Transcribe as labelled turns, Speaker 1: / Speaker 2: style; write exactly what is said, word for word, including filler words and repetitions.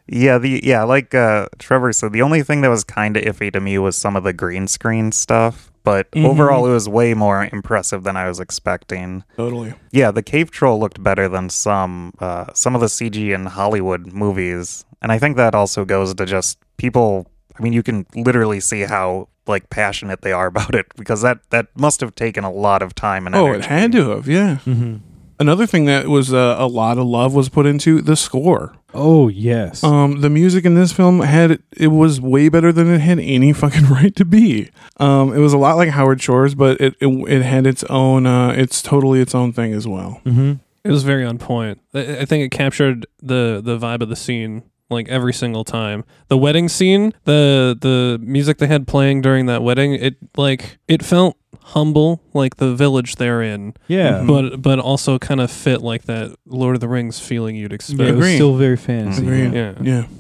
Speaker 1: Yeah, the yeah, like uh, Trevor said, the only thing that was kind of iffy to me was some of the green screen stuff. But
Speaker 2: Mhm.
Speaker 1: overall, it was way more impressive than I was expecting.
Speaker 2: Totally.
Speaker 1: Yeah, the cave troll looked better than some uh, some of the C G in Hollywood movies, and I think that also goes to just people. I mean, you can literally see how like passionate they are about it, because that that must have taken a lot of time and
Speaker 2: Oh,
Speaker 1: energy.
Speaker 2: it had to have, yeah.
Speaker 3: Mm-hmm.
Speaker 2: Another thing that was uh, a lot of love was put into the score.
Speaker 3: Oh, yes.
Speaker 2: Um, the music in this film had it was way better than it had any fucking right to be. Um, it was a lot like Howard Shore's, but it it, it had its own. Uh, it's totally its own thing as well.
Speaker 3: Mm-hmm.
Speaker 4: It was very on point. I, I think it captured the the vibe of the scene like every single time. The wedding scene, the the music they had playing during that wedding, it like it felt humble, like the village they're in.
Speaker 3: Yeah.
Speaker 4: But but also kind of fit like that Lord of the Rings feeling you'd expect.
Speaker 3: Yeah, it was
Speaker 2: Agree.
Speaker 3: still very fantasy.
Speaker 2: Agreed.
Speaker 4: Yeah.
Speaker 2: Yeah.